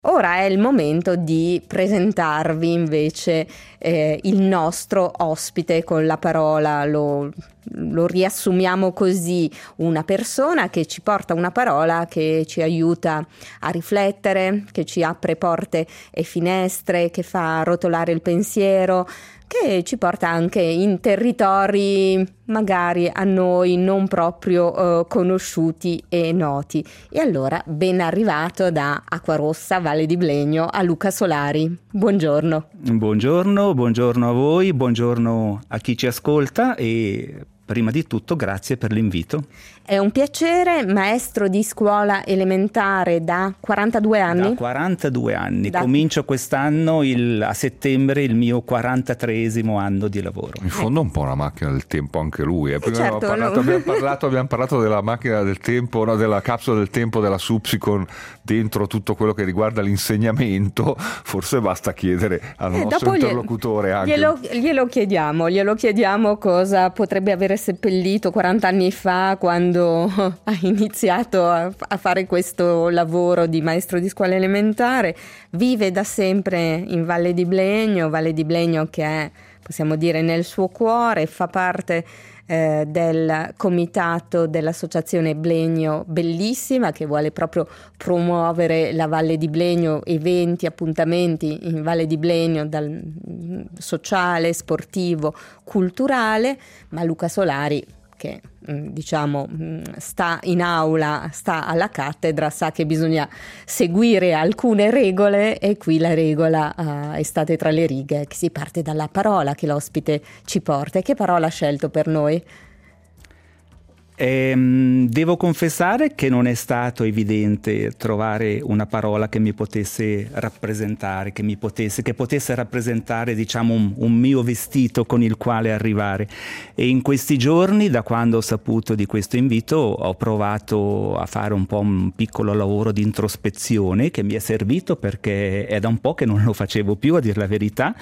Ora è il momento di presentarvi invece il nostro ospite con la parola. Lo riassumiamo così: una persona che ci porta una parola che ci aiuta a riflettere, che ci apre porte e finestre, che fa rotolare il pensiero, che ci porta anche in territori magari a noi non proprio conosciuti e noti. E allora ben arrivato da Acquarossa, Valle di Blegno, a Luca Solari. Buongiorno. Buongiorno a voi, buongiorno a chi ci ascolta e prima di tutto grazie per l'invito. È un piacere, maestro di scuola elementare da 42 anni? Da 42 anni, comincio quest'anno a settembre il mio 43esimo anno di lavoro. In fondo è un po' una macchina del tempo anche lui. Prima certo, abbiamo parlato della macchina del tempo, no, della capsula del tempo della Supsicon, dentro tutto quello che riguarda l'insegnamento. Forse basta chiedere al nostro interlocutore anche. Glielo chiediamo cosa potrebbe avere seppellito 40 anni fa quando ha iniziato a fare questo lavoro di maestro di scuola elementare. Vive da sempre in Valle di Blegno che è, possiamo dire, nel suo cuore, fa parte del comitato dell'associazione Blegno Bellissima, che vuole proprio promuovere la Valle di Blegno, eventi, appuntamenti in Valle di Blegno dal sociale, sportivo, culturale. Ma Luca Solari, che sta in aula, sta alla cattedra, sa che bisogna seguire alcune regole, e qui la regola è state tra le righe, che si parte dalla parola che l'ospite ci porta. E che parola ha scelto per noi? Devo confessare che non è stato evidente trovare una parola che mi potesse rappresentare, che potesse rappresentare, diciamo, un mio vestito con il quale arrivare. E in questi giorni, da quando ho saputo di questo invito, ho provato a fare un po' un piccolo lavoro di introspezione che mi è servito, perché è da un po' che non lo facevo più, a dir la verità,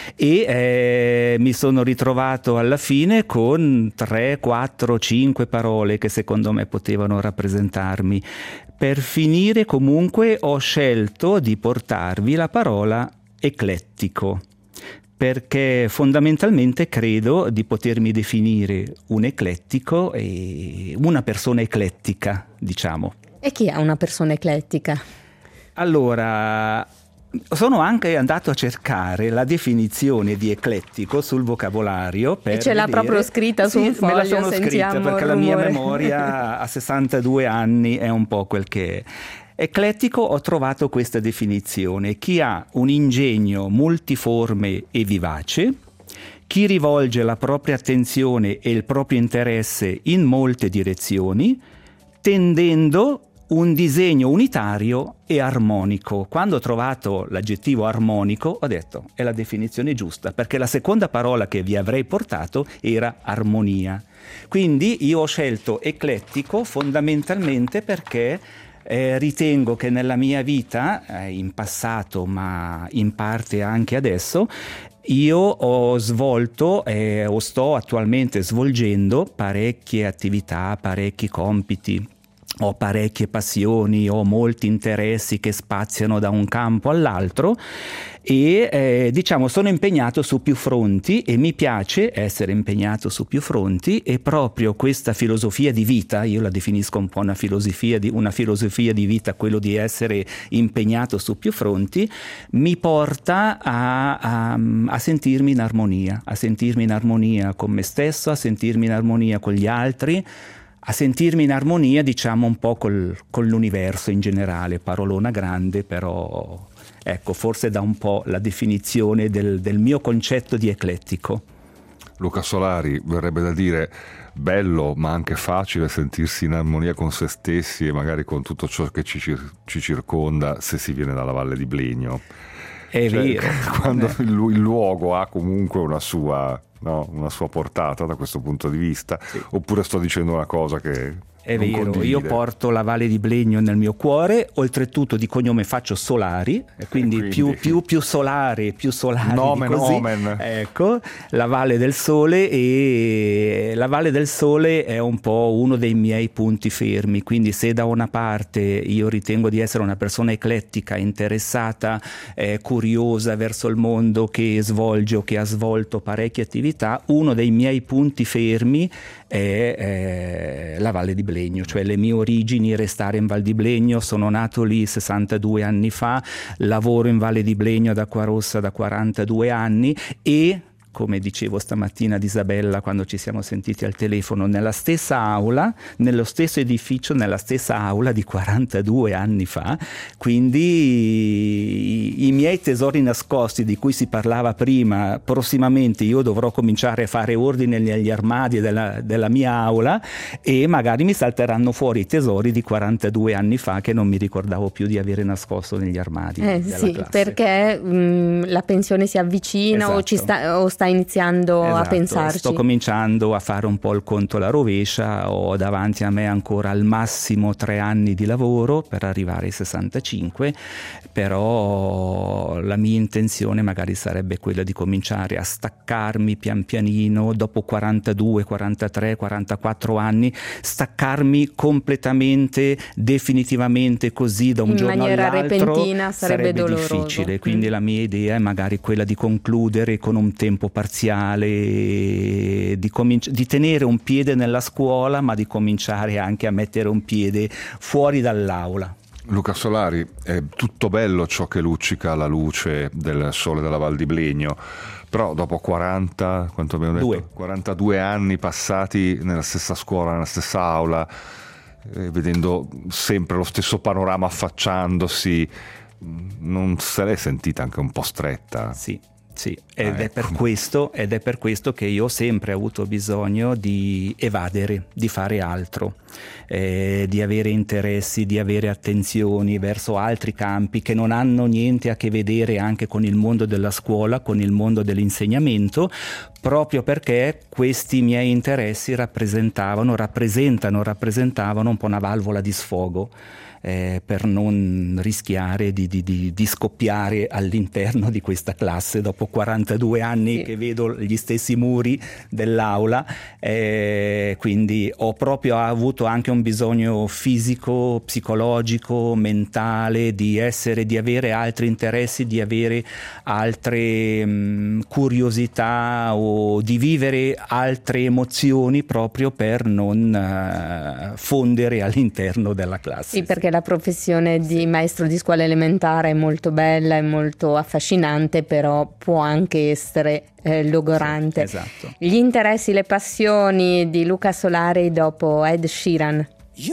e mi sono ritrovato alla fine con 3, 4, 5 parole che secondo me potevano rappresentarmi. Per finire, comunque, ho scelto di portarvi la parola eclettico, perché fondamentalmente credo di potermi definire un eclettico e una persona eclettica, diciamo. E chi è una persona eclettica? Allora, sono anche andato a cercare la definizione di eclettico sul vocabolario per e ce l'ha proprio scritta su un foglio. Me la sono scritta perché la mia memoria a 62 anni è un po' quel che è. Eclettico, ho trovato questa definizione: chi ha un ingegno multiforme e vivace, chi rivolge la propria attenzione e il proprio interesse in molte direzioni, tendendo un disegno unitario e armonico. Quando ho trovato l'aggettivo armonico ho detto è la definizione giusta, perché la seconda parola che vi avrei portato era armonia. Quindi io ho scelto eclettico fondamentalmente perché ritengo che nella mia vita, in passato ma in parte anche adesso, io ho svolto o sto attualmente svolgendo parecchie attività, parecchi compiti. Ho parecchie passioni, ho molti interessi che spaziano da un campo all'altro e sono impegnato su più fronti, e mi piace essere impegnato su più fronti, e proprio questa filosofia di vita, io la definisco un po' una filosofia di vita, quello di essere impegnato su più fronti, mi porta a sentirmi in armonia con me stesso, a sentirmi in armonia con gli altri, a sentirmi in armonia, diciamo, un po' con l'universo in generale. Parolona grande, però ecco, forse dà un po' la definizione del mio concetto di eclettico. Luca Solari, verrebbe da dire bello ma anche facile sentirsi in armonia con se stessi e magari con tutto ciò che ci circonda, se si viene dalla Valle di Blegno. È vero. Quando il luogo ha comunque una sua portata da questo punto di vista, sì. Oppure sto dicendo una cosa che È vero, io porto la Valle di Blegno nel mio cuore, oltretutto di cognome faccio Solari, quindi più solare nomen, di così. nomen. Ecco, la Valle del Sole, e la Valle del Sole è un po' uno dei miei punti fermi, quindi se da una parte io ritengo di essere una persona eclettica, interessata, curiosa verso il mondo, che svolge o che ha svolto parecchie attività, uno dei miei punti fermi è la Valle di Blegno, cioè le mie origini, restare in Val di Blegno. Sono nato lì 62 anni fa, lavoro in Valle di Blegno ad Acquarossa da 42 anni e, come dicevo stamattina ad Isabella quando ci siamo sentiti al telefono, nella stessa aula, nello stesso edificio, nella stessa aula di 42 anni fa, quindi i miei tesori nascosti di cui si parlava prima, prossimamente io dovrò cominciare a fare ordine negli armadi della mia aula e magari mi salteranno fuori i tesori di 42 anni fa che non mi ricordavo più di avere nascosto negli armadi della classe. Perché la pensione si avvicina, esatto. o sta iniziando a pensarci. Sto cominciando a fare un po' il conto alla rovescia, ho davanti a me ancora al massimo 3 anni di lavoro per arrivare ai 65, però la mia intenzione magari sarebbe quella di cominciare a staccarmi pian pianino dopo 42, 43, 44 anni, staccarmi completamente, definitivamente così da un giorno all'altro. In maniera repentina sarebbe doloroso. Difficile, quindi la mia idea è magari quella di concludere con un tempo parziale, di tenere un piede nella scuola, ma di cominciare anche a mettere un piede fuori dall'aula. Luca Solari, è tutto bello ciò che luccica alla luce del sole della Val di Blegno, però dopo 40, quanto abbiamo detto? 42 anni passati nella stessa scuola, nella stessa aula, vedendo sempre lo stesso panorama affacciandosi, non se l'è sentita anche un po' stretta? Sì, ed è per questo che io ho sempre avuto bisogno di evadere, di fare altro, di avere interessi, di avere attenzioni verso altri campi che non hanno niente a che vedere anche con il mondo della scuola, con il mondo dell'insegnamento, proprio perché questi miei interessi rappresentavano un po' una valvola di sfogo. Per non rischiare di scoppiare all'interno di questa classe dopo 42 anni che vedo gli stessi muri dell'aula, quindi ho proprio avuto anche un bisogno fisico, psicologico, mentale di avere altri interessi, di avere altre curiosità o di vivere altre emozioni proprio per non fondere all'interno della classe. Sì, perché la professione di maestro di scuola elementare è molto bella, è molto affascinante, però può anche essere logorante. Sì, esatto. Gli interessi, le passioni di Luca Solari dopo Ed Sheeran.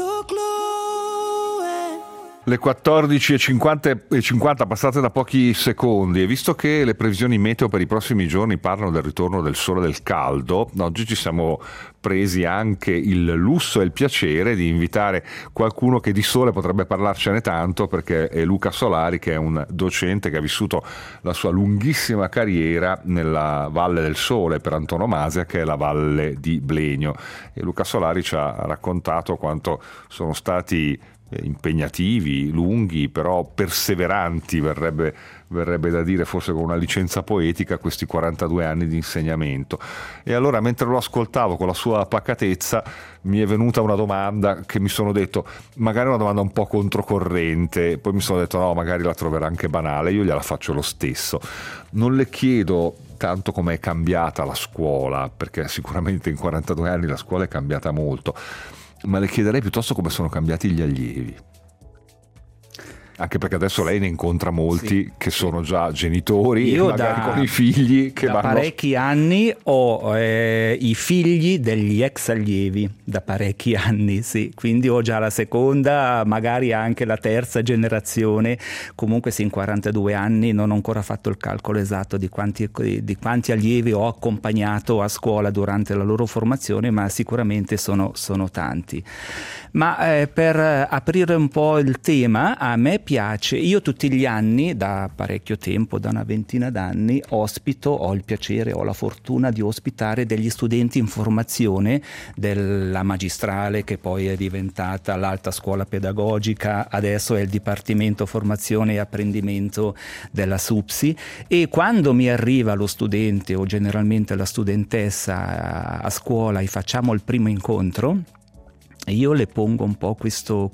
Le 14:50 passate da pochi secondi, e visto che le previsioni meteo per i prossimi giorni parlano del ritorno del sole e del caldo, oggi ci siamo presi anche il lusso e il piacere di invitare qualcuno che di sole potrebbe parlarcene tanto, perché è Luca Solari, che è un docente che ha vissuto la sua lunghissima carriera nella Valle del Sole per antonomasia, che è la Valle di Blegno, e Luca Solari ci ha raccontato quanto sono stati impegnativi, lunghi, però perseveranti, verrebbe da dire, forse con una licenza poetica, questi 42 anni di insegnamento. E allora, mentre lo ascoltavo con la sua pacatezza, mi è venuta una domanda che mi sono detto, magari una domanda un po' controcorrente, poi mi sono detto no, magari la troverà anche banale, io gliela faccio lo stesso. Non le chiedo tanto com'è cambiata la scuola, perché sicuramente in 42 anni la scuola è cambiata molto, ma le chiederei piuttosto come sono cambiati gli allievi. Anche perché adesso lei ne incontra molti che sono già genitori, io magari con i figli che da vanno... parecchi anni ho i figli degli ex allievi, da parecchi anni, sì, quindi ho già la seconda, magari anche la terza generazione. Comunque sì, in 42 anni non ho ancora fatto il calcolo esatto di quanti allievi ho accompagnato a scuola durante la loro formazione, ma sicuramente sono tanti. Ma per aprire un po' il tema, a me piace, io tutti gli anni, da parecchio tempo, da una ventina d'anni, ho il piacere, ho la fortuna di ospitare degli studenti in formazione della magistrale, che poi è diventata l'alta scuola pedagogica, adesso è il Dipartimento Formazione e Apprendimento della SUPSI, e quando mi arriva lo studente o generalmente la studentessa a scuola e facciamo il primo incontro, io le pongo un po' questa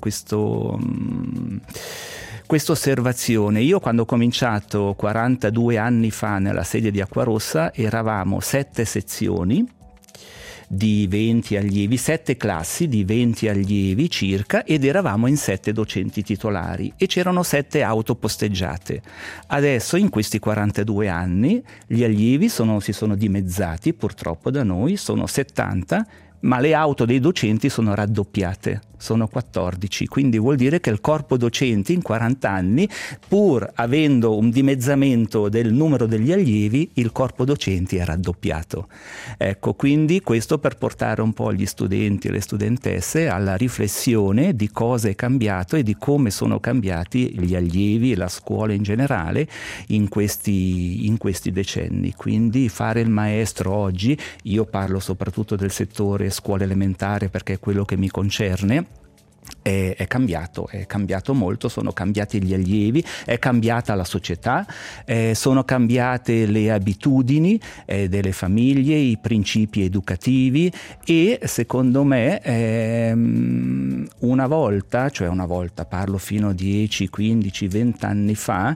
osservazione. Io quando ho cominciato 42 anni fa nella sede di Acquarossa eravamo 7 sezioni di 20 allievi, 7 classi di 20 allievi circa, ed eravamo in 7 docenti titolari e c'erano 7 auto posteggiate. Adesso in questi 42 anni gli allievi si sono dimezzati, purtroppo da noi sono 70, ma le auto dei docenti sono raddoppiate, sono 14, quindi vuol dire che il corpo docenti in 40 anni, pur avendo un dimezzamento del numero degli allievi, il corpo docenti è raddoppiato. Ecco, quindi questo per portare un po' gli studenti e le studentesse alla riflessione di cosa è cambiato e di come sono cambiati gli allievi e la scuola in generale in questi decenni. Quindi fare il maestro oggi, io parlo soprattutto del settore scuola elementare perché è quello che mi concerne, è cambiato molto, sono cambiati gli allievi, è cambiata la società, sono cambiate le abitudini delle famiglie, i principi educativi, e secondo me una volta, parlo fino a 10, 15, 20 anni fa,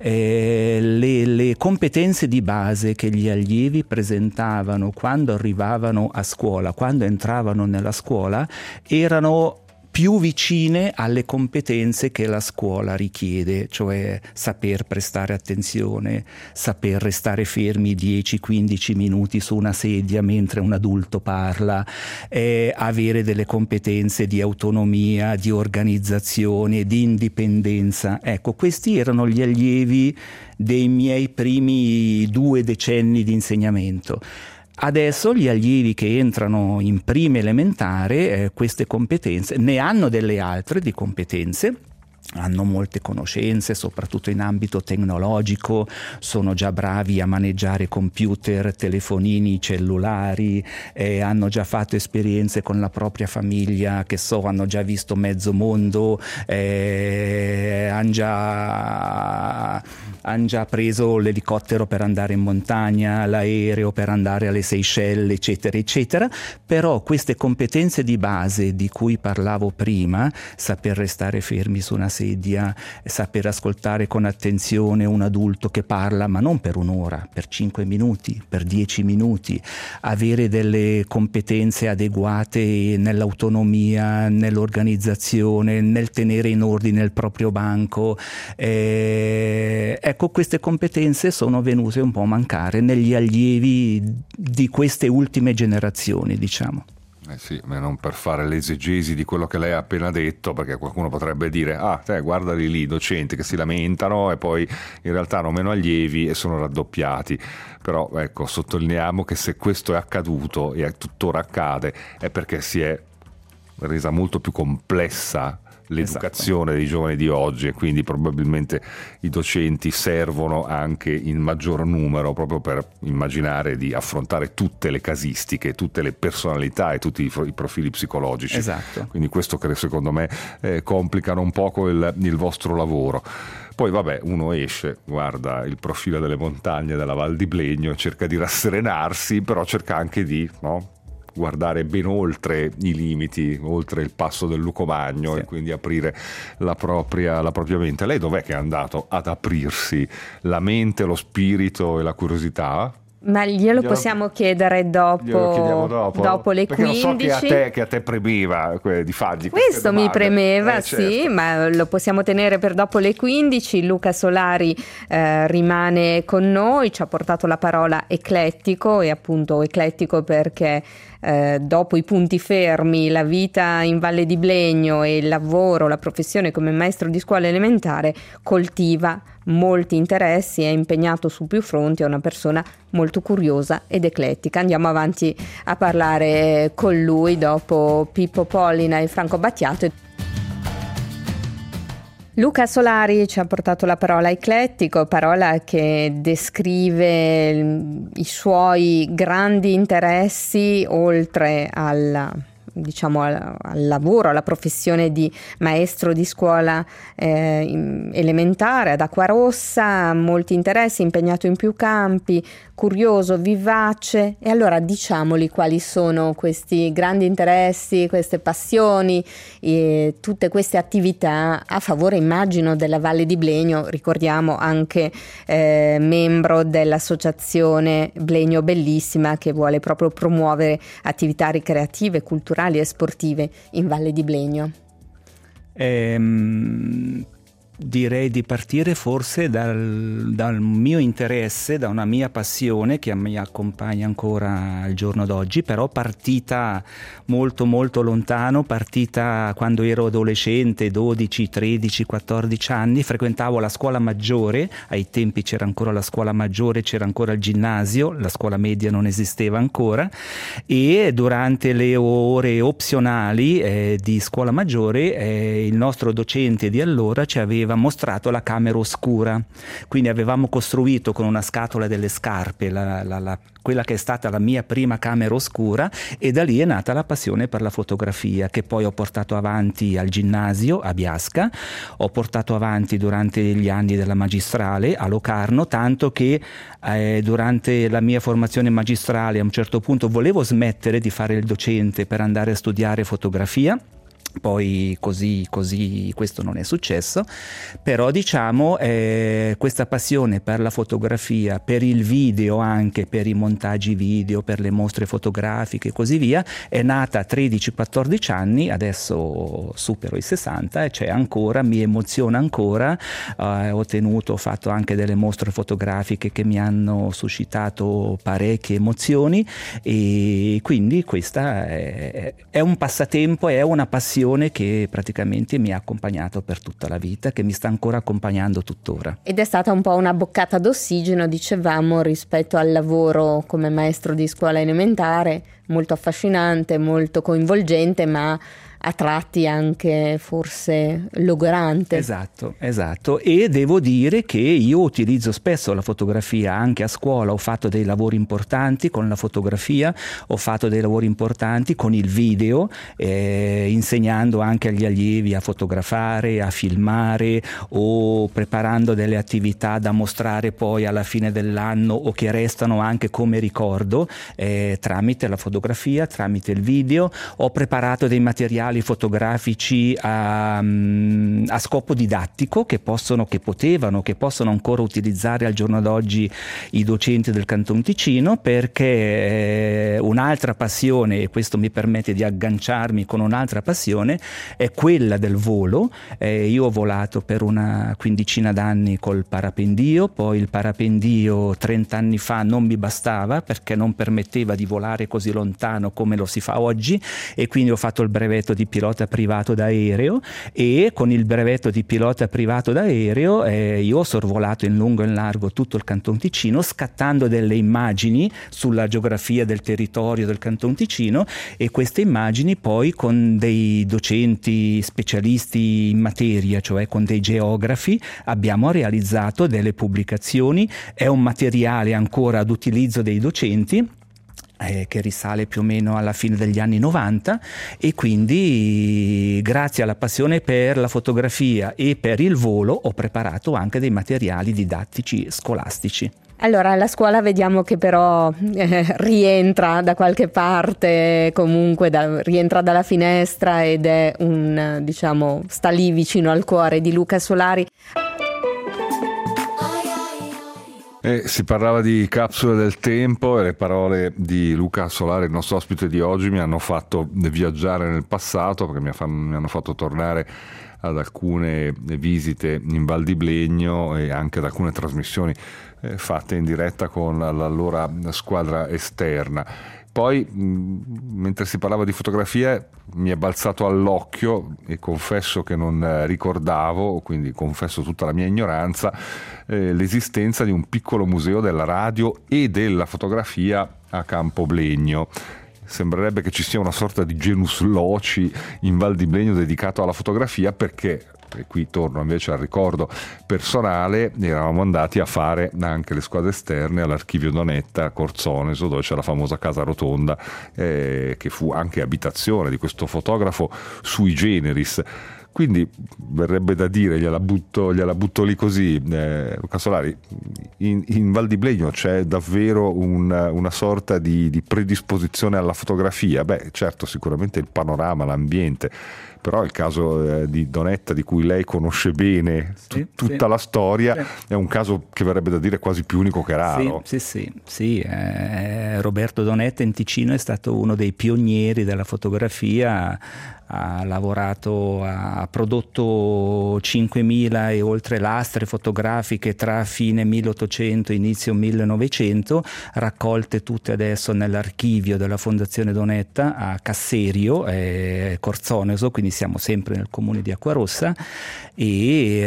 le competenze di base che gli allievi presentavano quando arrivavano a scuola, quando entravano nella scuola, erano più vicine alle competenze che la scuola richiede, cioè saper prestare attenzione, saper restare fermi 10-15 minuti su una sedia mentre un adulto parla, avere delle competenze di autonomia, di organizzazione, di indipendenza. Ecco, questi erano gli allievi dei miei primi 2 decenni di insegnamento. Adesso gli allievi che entrano in prima elementare queste competenze, ne hanno delle altre di competenze, hanno molte conoscenze, soprattutto in ambito tecnologico, sono già bravi a maneggiare computer, telefonini, cellulari, hanno già fatto esperienze con la propria famiglia, hanno già visto mezzo mondo, hanno già preso l'elicottero per andare in montagna, l'aereo per andare alle Seychelles, eccetera, eccetera. Però queste competenze di base di cui parlavo prima, saper restare fermi su una sedia, saper ascoltare con attenzione un adulto che parla, ma non per un'ora, per 5 minuti, per 10 minuti, avere delle competenze adeguate nell'autonomia, nell'organizzazione, nel tenere in ordine il proprio banco, ecco, queste competenze sono venute un po' a mancare negli allievi di queste ultime generazioni, diciamo. Sì, ma non per fare l'esegesi di quello che lei ha appena detto, perché qualcuno potrebbe dire guardali lì, docenti che si lamentano e poi in realtà hanno meno allievi e sono raddoppiati. Però ecco, sottolineiamo che se questo è accaduto e tuttora accade è perché si è resa molto più complessa l'educazione dei giovani di oggi, e quindi probabilmente i docenti servono anche in maggior numero proprio per immaginare di affrontare tutte le casistiche, tutte le personalità e tutti i profili psicologici. Esatto. Quindi questo che secondo me complicano un poco il vostro lavoro. Poi vabbè, uno esce, guarda il profilo delle montagne della Val di Blegno, cerca di rasserenarsi, però cerca anche di guardare ben oltre i limiti, oltre il passo del Lucomagno, sì, e quindi aprire la propria mente. Lei dov'è che è andato ad aprirsi la mente, lo spirito e la curiosità? Ma glielo possiamo chiedere dopo le 15. Perché non so che a te premeva di fargli questo domande. Mi premeva, certo. Sì, ma lo possiamo tenere per dopo le 15. Luca Solari rimane con noi, ci ha portato la parola eclettico, e appunto eclettico perché dopo i punti fermi, la vita in Valle di Blegno e il lavoro, la professione come maestro di scuola elementare, coltiva molti interessi, è impegnato su più fronti, è una persona molto curiosa ed eclettica. Andiamo avanti a parlare con lui dopo Pippo Pollina e Franco Battiato. Luca Solari ci ha portato la parola eclettico, parola che descrive i suoi grandi interessi oltre al lavoro, alla professione di maestro di scuola elementare ad Acquarossa, molti interessi, impegnato in più campi, curioso, vivace. E allora diciamoli quali sono questi grandi interessi, queste passioni e tutte queste attività a favore, immagino, della Valle di Blegno. Ricordiamo anche membro dell'associazione Blegno Bellissima, che vuole proprio promuovere attività ricreative, culturali e sportive in Valle di Blegno. Direi di partire forse dal mio interesse, da una mia passione che mi accompagna ancora al giorno d'oggi, però partita molto molto lontano, partita quando ero adolescente, 12, 13, 14 anni, frequentavo la scuola maggiore, ai tempi c'era ancora la scuola maggiore, c'era ancora il ginnasio, la scuola media non esisteva ancora, e durante le ore opzionali di scuola maggiore il nostro docente di allora ci aveva mostrato la camera oscura, quindi avevamo costruito con una scatola delle scarpe quella che è stata la mia prima camera oscura, e da lì è nata la passione per la fotografia, che poi ho portato avanti al ginnasio a Biasca, ho portato avanti durante gli anni della magistrale a Locarno, tanto che durante la mia formazione magistrale a un certo punto volevo smettere di fare il docente per andare a studiare fotografia. Poi così questo non è successo, però questa passione per la fotografia, per il video, anche per i montaggi video, per le mostre fotografiche e così via, è nata a 13-14 anni, adesso supero i 60 e c'è ancora, mi emoziona ancora. Ho fatto anche delle mostre fotografiche che mi hanno suscitato parecchie emozioni, e quindi questa è un passatempo, è una passione che praticamente mi ha accompagnato per tutta la vita, che mi sta ancora accompagnando tuttora. Ed è stata un po' una boccata d'ossigeno, dicevamo, rispetto al lavoro come maestro di scuola elementare, molto affascinante, molto coinvolgente, ma a tratti anche forse logorante. Esatto, e devo dire che io utilizzo spesso la fotografia anche a scuola, ho fatto dei lavori importanti con la fotografia, ho fatto dei lavori importanti con il video, insegnando anche agli allievi a fotografare, a filmare, o preparando delle attività da mostrare poi alla fine dell'anno o che restano anche come ricordo tramite la fotografia, tramite il video. Ho preparato dei materiali fotografici a scopo didattico che possono ancora utilizzare al giorno d'oggi i docenti del Canton Ticino, perché un'altra passione, e questo mi permette di agganciarmi con un'altra passione, è quella del volo. Io ho volato per una quindicina d'anni col parapendio, poi il parapendio 30 anni fa non mi bastava perché non permetteva di volare così lontano come lo si fa oggi, e quindi ho fatto il brevetto di pilota privato d'aereo, e con il brevetto di pilota privato d'aereo io ho sorvolato in lungo e in largo tutto il Canton Ticino, scattando delle immagini sulla geografia del territorio del Canton Ticino, e queste immagini poi con dei docenti specialisti in materia, cioè con dei geografi, abbiamo realizzato delle pubblicazioni. È un materiale ancora ad utilizzo dei docenti, che risale più o meno alla fine degli anni 90, e quindi grazie alla passione per la fotografia e per il volo ho preparato anche dei materiali didattici scolastici. Allora, la scuola vediamo che però rientra da qualche parte, comunque rientra dalla finestra, ed è sta lì vicino al cuore di Luca Solari. Si parlava di capsule del tempo, e le parole di Luca Solari, il nostro ospite di oggi, mi hanno fatto viaggiare nel passato, perché mi hanno fatto tornare ad alcune visite in Val di Blegno e anche ad alcune trasmissioni fatte in diretta con l'allora squadra esterna. Poi, mentre si parlava di fotografia, mi è balzato all'occhio, e confesso che non ricordavo, quindi confesso tutta la mia ignoranza, l'esistenza di un piccolo museo della radio e della fotografia a Campoblegno. Sembrerebbe che ci sia una sorta di genus loci in Val di Blegno dedicato alla fotografia, perché e qui torno invece al ricordo personale, eravamo andati a fare anche le squadre esterne all'Archivio Donetta a Corzoneso, dove c'è la famosa Casa Rotonda, che fu anche abitazione di questo fotografo sui generis. Quindi verrebbe da dire, gliela butto lì così, Luca Solari, in Val di Blegno c'è davvero una sorta di predisposizione alla fotografia. Beh, certo, sicuramente il panorama, l'ambiente, però il caso di Donetta, di cui lei conosce bene tutta la storia, è un caso che verrebbe da dire quasi più unico che raro. Sì. Roberto Donetta in Ticino è stato uno dei pionieri della fotografia. Ha lavorato, ha prodotto 5.000 e oltre lastre fotografiche tra fine 1800 e inizio 1900, raccolte tutte adesso nell'archivio della Fondazione Donetta a Casserio, Corzoneso, quindi siamo sempre nel comune di Acquarossa. E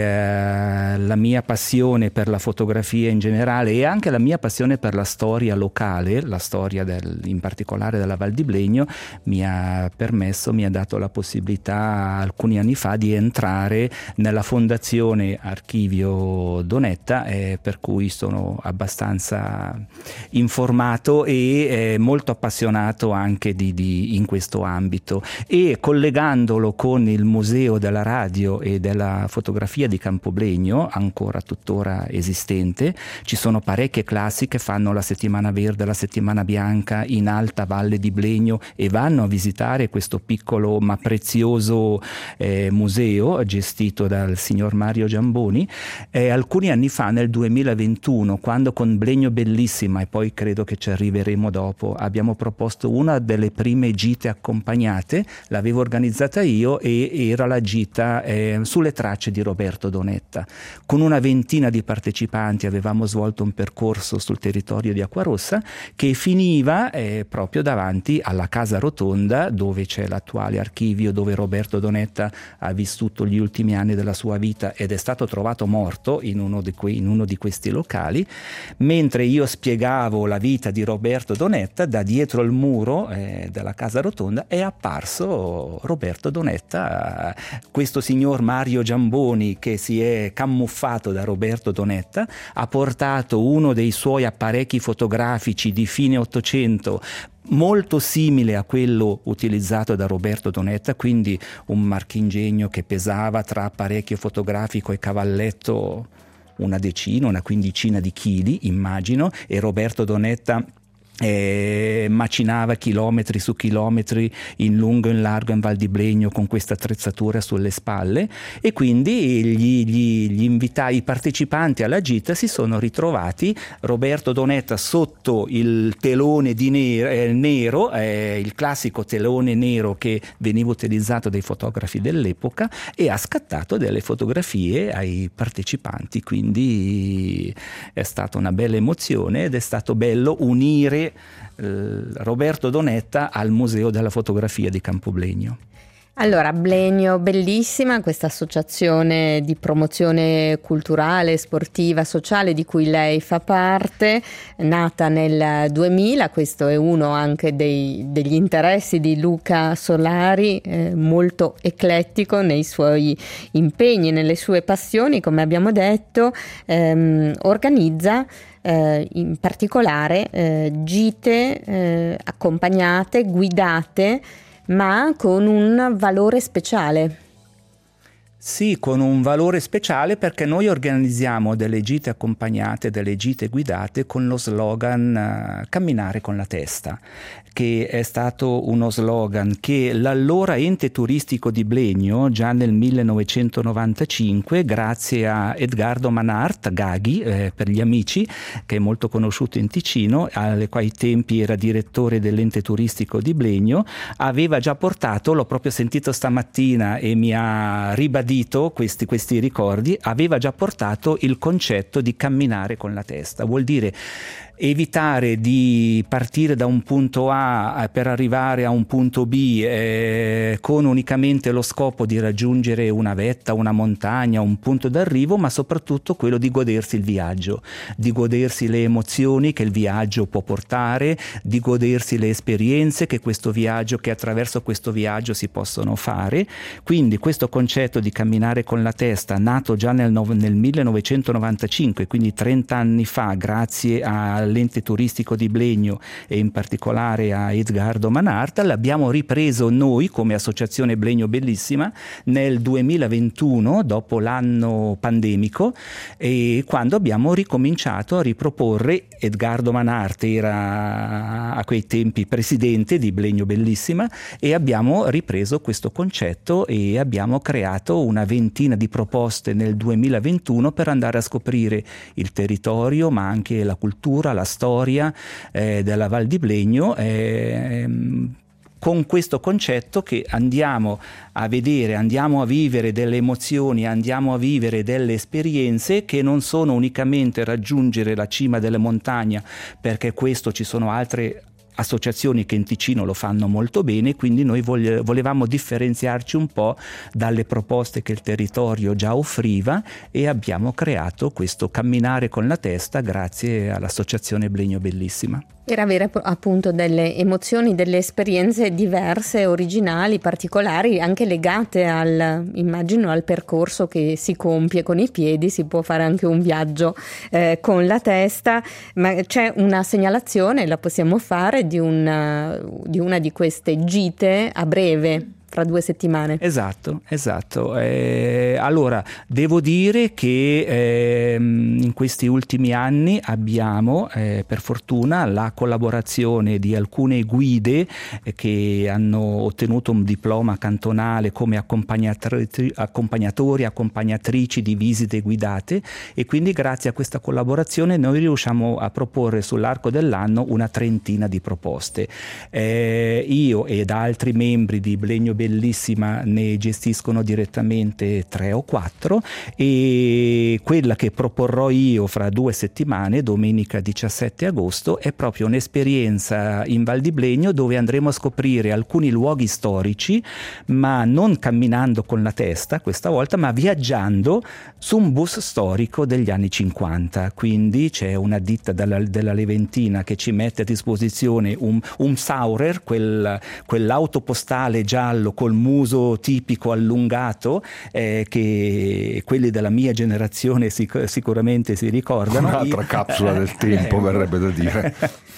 la mia passione per la fotografia in generale e anche la mia passione per la storia locale, la storia in particolare della Val di Blegno, mi ha dato la possibilità alcuni anni fa di entrare nella Fondazione Archivio Donetta, per cui sono abbastanza informato e molto appassionato anche in questo ambito. E collegandolo con il Museo della Radio e della Fotografia di Campoblegno, ancora tuttora esistente, ci sono parecchie classi che fanno la settimana verde, la settimana bianca in Alta Valle di Blegno e vanno a visitare questo piccolo ma prezioso museo gestito dal signor Mario Giamboni. Alcuni anni fa, nel 2021, quando con Blegno Bellissima, e poi credo che ci arriveremo dopo, abbiamo proposto una delle prime gite accompagnate, l'avevo organizzata io e era la gita sulle tracce di Roberto Donetta. Con una ventina di partecipanti avevamo svolto un percorso sul territorio di Acquarossa che finiva proprio davanti alla Casa Rotonda, dove c'è l'attuale archivio, dove Roberto Donetta ha vissuto gli ultimi anni della sua vita ed è stato trovato morto in uno di questi locali. Mentre io spiegavo la vita di Roberto Donetta, da dietro il muro della Casa Rotonda è apparso Roberto Donetta, questo signor Mario Giamboni, che si è camuffato da Roberto Donetta, ha portato uno dei suoi apparecchi fotografici di fine 800 molto simile a quello utilizzato da Roberto Donetta, quindi un marchingegno che pesava tra apparecchio fotografico e cavalletto una quindicina di chili, immagino, e Roberto Donetta macinava chilometri su chilometri in lungo e in largo in Val di Blegno con questa attrezzatura sulle spalle, e quindi i partecipanti alla gita si sono ritrovati Roberto Donetta sotto il telone di nero, il classico telone nero che veniva utilizzato dai fotografi dell'epoca, e ha scattato delle fotografie ai partecipanti. Quindi è stata una bella emozione ed è stato bello unire Roberto Donetta al Museo della Fotografia di Campoblegno. Allora, Blegno Bellissima, questa associazione di promozione culturale, sportiva, sociale di cui lei fa parte, nata nel 2000, questo è uno anche degli interessi di Luca Solari, molto eclettico nei suoi impegni, nelle sue passioni, come abbiamo detto, organizza in particolare gite accompagnate, guidate, ma con un valore speciale. Sì, con un valore speciale, perché noi organizziamo delle gite accompagnate, delle gite guidate con lo slogan camminare con la testa, che è stato uno slogan che l'allora ente turistico di Blegno già nel 1995, grazie a Edgardo Manart Gaghi, per gli amici, che è molto conosciuto in Ticino, ai tempi era direttore dell'ente turistico di Blegno, aveva già portato, l'ho proprio sentito stamattina e mi ha ribadito questi ricordi, aveva già portato il concetto di camminare con la testa. Vuol dire evitare di partire da un punto A per arrivare a un punto B con unicamente lo scopo di raggiungere una vetta, una montagna, un punto d'arrivo, ma soprattutto quello di godersi il viaggio, di godersi le emozioni che il viaggio può portare, di godersi le esperienze che attraverso questo viaggio si possono fare. Quindi questo concetto di Camminare con la testa, nato già nel 1995, quindi 30 anni fa, grazie all'ente turistico di Blegno e in particolare a Edgardo Manarta, l'abbiamo ripreso noi come associazione Blegno Bellissima nel 2021, dopo l'anno pandemico, e quando abbiamo ricominciato a riproporre. Edgardo Manarta era a quei tempi presidente di Blegno Bellissima e abbiamo ripreso questo concetto e abbiamo creato una ventina di proposte nel 2021 per andare a scoprire il territorio, ma anche la cultura, la storia della Val di Blegno, con questo concetto che andiamo a vedere, andiamo a vivere delle emozioni, andiamo a vivere delle esperienze che non sono unicamente raggiungere la cima della montagna, perché questo ci sono altre associazioni che in Ticino lo fanno molto bene, quindi noi volevamo differenziarci un po' dalle proposte che il territorio già offriva e abbiamo creato questo Camminare con la testa grazie all'associazione Blegno Bellissima. Per avere appunto delle emozioni, delle esperienze diverse, originali, particolari, anche legate immagino al percorso che si compie con i piedi. Si può fare anche un viaggio con la testa, ma c'è una segnalazione, la possiamo fare, di una di queste gite a breve, fra 2 settimane. Esatto. Allora, devo dire che in questi ultimi anni abbiamo, per fortuna, la collaborazione di alcune guide che hanno ottenuto un diploma cantonale come accompagnatrici di visite guidate, e quindi grazie a questa collaborazione noi riusciamo a proporre sull'arco dell'anno una trentina di proposte. Io ed altri membri di Blegno Bellissima ne gestiscono direttamente 3 o 4, e quella che proporrò io fra 2 settimane, domenica 17 agosto, è proprio un'esperienza in Val di Blegno dove andremo a scoprire alcuni luoghi storici, ma non camminando con la testa questa volta, ma viaggiando su un bus storico degli anni 50. Quindi c'è una ditta della Leventina che ci mette a disposizione un Saurer, quell'auto postale giallo col muso tipico allungato, che quelli della mia generazione sicuramente si ricordano. Un'altra capsula del tempo, verrebbe da dire.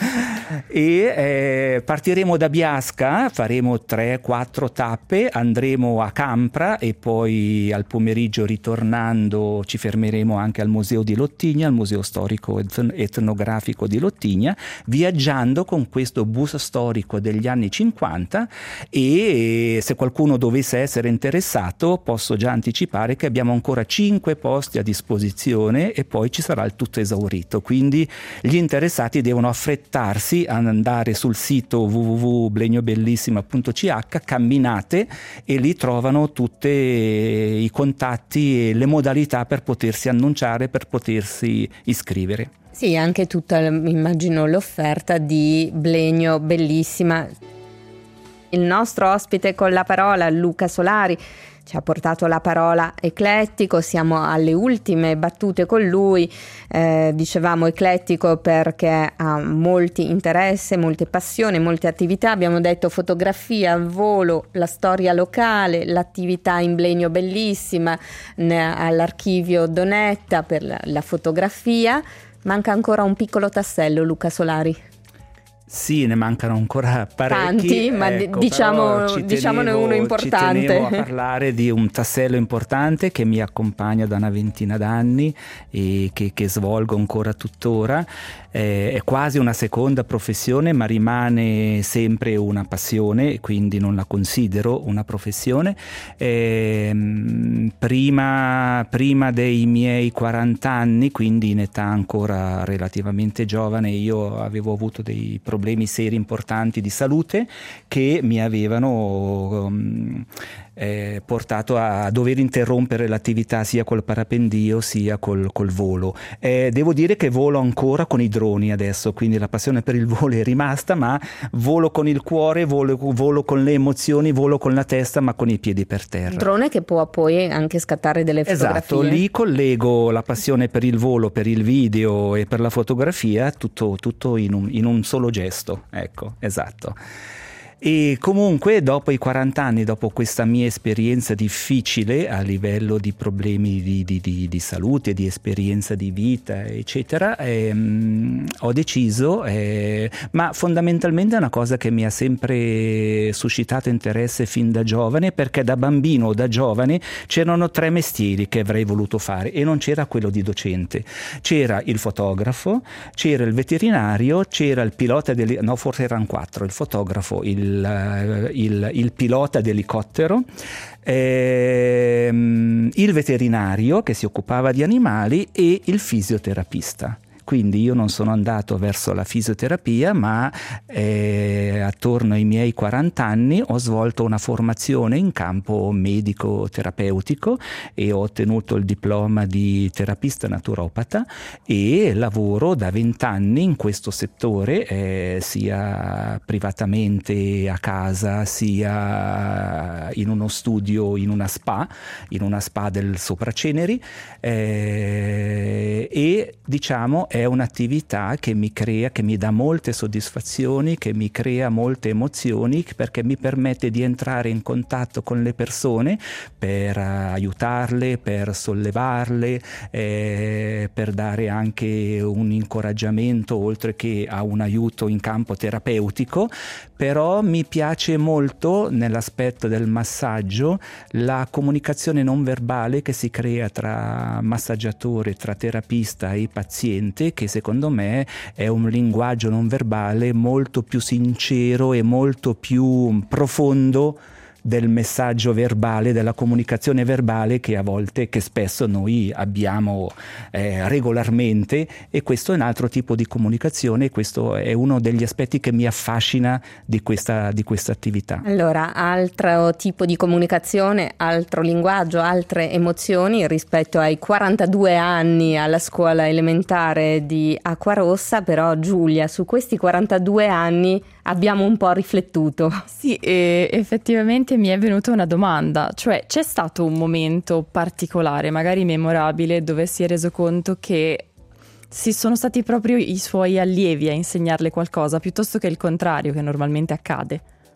E partiremo da Biasca, faremo 3-4 tappe, andremo a Campra e poi al pomeriggio, ritornando, ci fermeremo anche al museo di Lottigna, al museo storico etnografico di Lottigna, viaggiando con questo bus storico degli anni 50. E se qualcuno dovesse essere interessato, posso già anticipare che abbiamo ancora 5 posti a disposizione e poi ci sarà il tutto esaurito, quindi gli interessati devono affrettarsi ad andare sul sito www.blegnobellissima.ch, camminate, e lì trovano tutti i contatti e le modalità per potersi annunciare, per potersi iscrivere. Sì, anche tutta, immagino, l'offerta di Blegno Bellissima. Il nostro ospite con la parola, Luca Solari, ci ha portato la parola eclettico. Siamo alle ultime battute con lui. Dicevamo eclettico perché ha molti interessi, molte passioni, molte attività. Abbiamo detto fotografia, volo, la storia locale, l'attività in Blegno Bellissima, all'archivio Donetta per la fotografia. Manca ancora un piccolo tassello, Luca Solari. Sì, ne mancano ancora parecchi. Tanti, ma diciamone uno importante. Ci tenevo a parlare di un tassello importante che mi accompagna da una ventina d'anni e che svolgo ancora tuttora. È quasi una seconda professione, ma rimane sempre una passione, quindi non la considero una professione. Prima dei miei 40 anni, quindi in età ancora relativamente giovane, io avevo avuto dei problemi seri importanti di salute che mi avevano portato a dover interrompere l'attività sia col parapendio sia col volo. Devo dire che volo ancora con i droni adesso, quindi la passione per il volo è rimasta, ma volo con il cuore, volo con le emozioni, volo con la testa, ma con i piedi per terra. Drone che può poi anche scattare delle fotografie. Esatto, lì collego la passione per il volo, per il video e per la fotografia, tutto in un solo gesto, ecco, esatto. E comunque dopo i 40 anni, dopo questa mia esperienza difficile a livello di problemi di salute, di esperienza di vita, eccetera, ho deciso, ma fondamentalmente è una cosa che mi ha sempre suscitato interesse fin da giovane, perché da bambino o da giovane c'erano 3 mestieri che avrei voluto fare e non c'era quello di docente. C'era il fotografo, c'era il veterinario, c'era il pilota no, forse erano 4, il fotografo, il pilota d'elicottero, il veterinario che si occupava di animali e il fisioterapista. Quindi io non sono andato verso la fisioterapia, ma attorno ai miei 40 anni ho svolto una formazione in campo medico-terapeutico e ho ottenuto il diploma di terapista naturopata e lavoro da 20 anni in questo settore, sia privatamente a casa, sia in uno studio, in una spa del Sopraceneri, e diciamo è un'attività che mi dà molte soddisfazioni, che mi crea molte emozioni, perché mi permette di entrare in contatto con le persone per aiutarle, per sollevarle, per dare anche un incoraggiamento oltre che a un aiuto in campo terapeutico. Però mi piace molto nell'aspetto del massaggio la comunicazione non verbale che si crea tra massaggiatore, tra terapista e paziente, che secondo me è un linguaggio non verbale molto più sincero e molto più profondo del messaggio verbale, della comunicazione verbale che spesso noi abbiamo regolarmente, e questo è un altro tipo di comunicazione, e questo è uno degli aspetti che mi affascina di questa attività. Allora, altro tipo di comunicazione, altro linguaggio, altre emozioni rispetto ai 42 anni alla scuola elementare di Acquarossa. Però Giulia, su questi 42 anni abbiamo un po' riflettuto. Sì, e effettivamente mi è venuta una domanda, cioè c'è stato un momento particolare, magari memorabile, dove si è reso conto che sono stati proprio i suoi allievi a insegnarle qualcosa, piuttosto che il contrario che normalmente accade?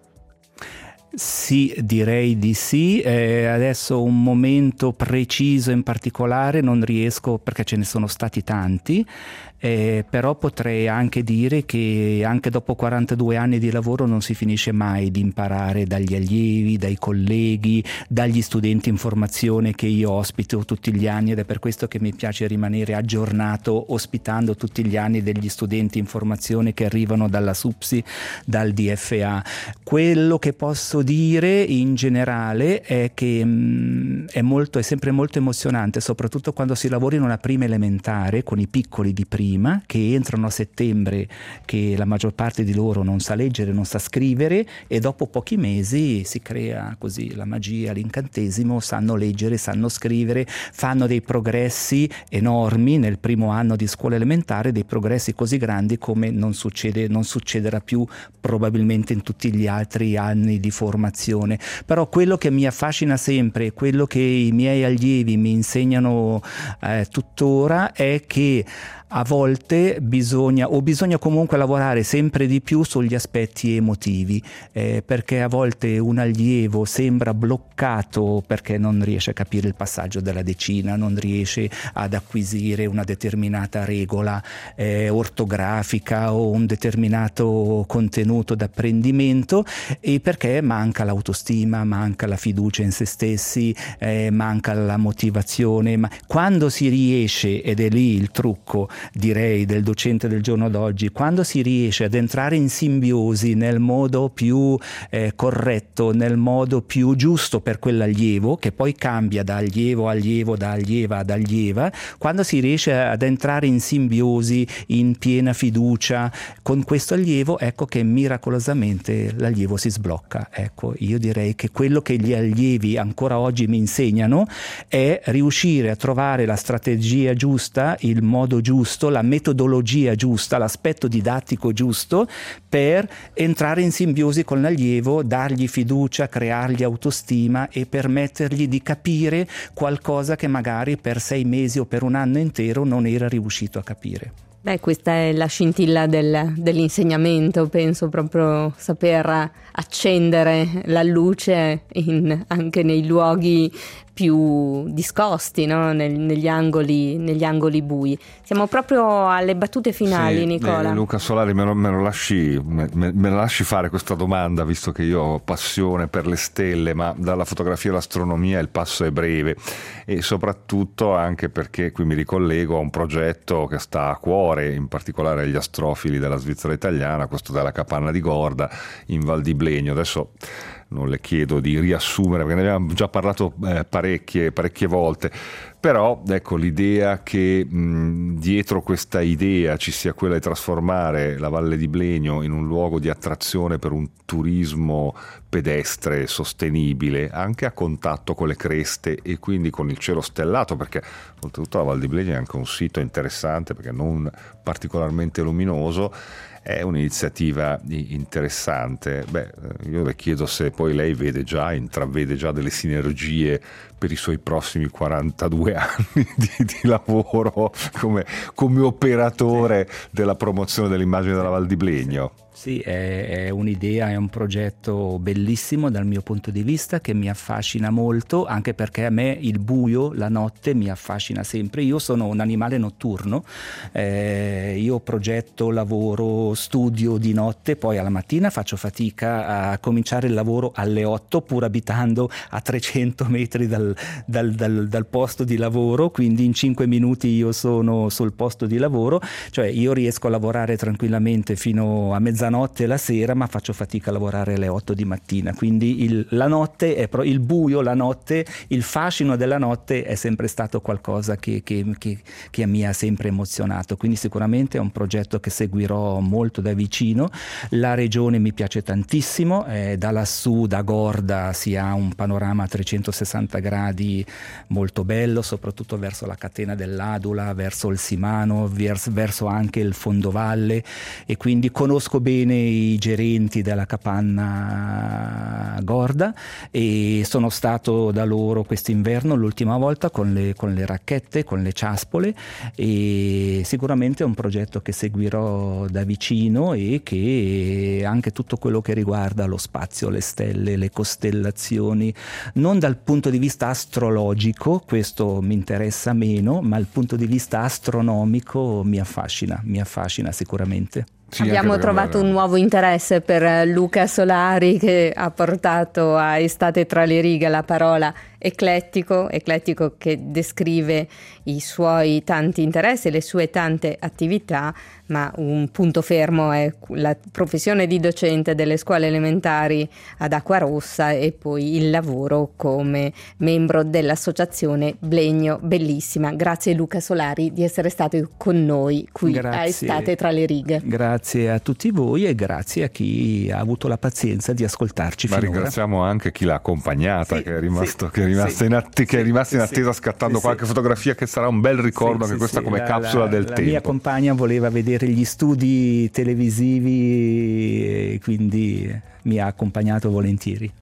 Sì, direi di sì. Adesso un momento preciso in particolare non riesco, perché ce ne sono stati tanti, però potrei anche dire che anche dopo 42 anni di lavoro non si finisce mai di imparare dagli allievi, dai colleghi, dagli studenti in formazione che io ospito tutti gli anni, ed è per questo che mi piace rimanere aggiornato ospitando tutti gli anni degli studenti in formazione che arrivano dalla SUPSI, dal DFA. Quello che posso dire in generale è che è sempre molto emozionante, soprattutto quando si lavora in una prima elementare con i piccoli di prima, che entrano a settembre, che la maggior parte di loro non sa leggere, non sa scrivere, e dopo pochi mesi si crea così la magia, l'incantesimo, sanno leggere, sanno scrivere, fanno dei progressi enormi nel primo anno di scuola elementare, dei progressi così grandi come non succederà più probabilmente in tutti gli altri anni di formazione. Però quello che mi affascina sempre, quello che i miei allievi mi insegnano tuttora, è che a volte bisogna comunque lavorare sempre di più sugli aspetti emotivi, perché a volte un allievo sembra bloccato perché non riesce a capire il passaggio della decina, non riesce ad acquisire una determinata regola ortografica o un determinato contenuto d'apprendimento, e perché manca l'autostima, manca la fiducia in se stessi, manca la motivazione. Ma quando si riesce, ed è lì il trucco direi del docente del giorno d'oggi, quando si riesce ad entrare in simbiosi nel modo più corretto, nel modo più giusto per quell'allievo, che poi cambia da allievo a allievo, da allieva ad allieva, quando si riesce ad entrare in simbiosi, in piena fiducia con questo allievo, ecco che miracolosamente l'allievo si sblocca. Ecco, io direi che quello che gli allievi ancora oggi mi insegnano è riuscire a trovare la strategia giusta, il modo giusto, la metodologia giusta, l'aspetto didattico giusto per entrare in simbiosi con l'allievo, dargli fiducia, creargli autostima e permettergli di capire qualcosa che magari per 6 mesi o per un anno intero non era riuscito a capire. Beh, questa è la scintilla dell'insegnamento, penso, proprio saper accendere la luce anche nei luoghi più discosti, no? negli angoli bui. Siamo proprio alle battute finali, sì, Nicola. Luca Solari, me lo lasci fare questa domanda, visto che io ho passione per le stelle, ma dalla fotografia all'astronomia il passo è breve, e soprattutto anche perché qui mi ricollego a un progetto che sta a cuore, in particolare agli astrofili della Svizzera italiana, questo della capanna di Gorda in Val di Blegno. Adesso non le chiedo di riassumere perché ne abbiamo già parlato parecchie volte, però ecco, l'idea che dietro questa idea ci sia quella di trasformare la Valle di Blegno in un luogo di attrazione per un turismo pedestre sostenibile, anche a contatto con le creste e quindi con il cielo stellato, perché oltretutto la Val di Blegno è anche un sito interessante perché non particolarmente luminoso. È un'iniziativa interessante. Io le chiedo se poi lei intravede già delle sinergie per i suoi prossimi 42 anni di lavoro come operatore della promozione dell'immagine della Val di Blegno. Sì, è un'idea, è un progetto bellissimo dal mio punto di vista, che mi affascina molto, anche perché a me il buio, la notte mi affascina sempre. Io sono un animale notturno, io progetto, lavoro, studio di notte, poi alla mattina faccio fatica a cominciare il lavoro alle 8 pur abitando a 300 metri dal posto di lavoro, quindi in 5 minuti io sono sul posto di lavoro, cioè io riesco a lavorare tranquillamente fino a mezzanotte la sera, ma faccio fatica a lavorare alle 8 di mattina, quindi la notte il buio, la notte, il fascino della notte è sempre stato qualcosa che mi ha sempre emozionato, quindi sicuramente è un progetto che seguirò molto da vicino. La regione mi piace tantissimo, da lassù, da Gorda, si ha un panorama a 360 gradi molto bello, soprattutto verso la catena dell'Adula, verso il Simano, verso anche il fondovalle, e quindi conosco bene i gerenti della capanna Gorda e sono stato da loro quest'inverno l'ultima volta con le racchette, con le ciaspole, e sicuramente è un progetto che seguirò da vicino e che anche tutto quello che riguarda lo spazio, le stelle, le costellazioni, non dal punto di vista astrologico, questo mi interessa meno, ma il punto di vista astronomico mi affascina sicuramente. Sì, abbiamo trovato un nuovo interesse per Luca Solari, che ha portato a Estate tra le righe la parola eclettico che descrive i suoi tanti interessi, le sue tante attività, ma un punto fermo è la professione di docente delle scuole elementari ad Acquarossa e poi il lavoro come membro dell'associazione Blegno Bellissima. Grazie Luca Solari di essere stato con noi qui a Estate tra le righe. Grazie a tutti voi e grazie a chi ha avuto la pazienza di ascoltarci finora. Ringraziamo anche chi l'ha accompagnata, che è rimasto in attesa, scattando qualche fotografia, che sarà un bel ricordo anche questa come capsula del tempo. La mia compagna voleva vedere gli studi televisivi e quindi mi ha accompagnato volentieri.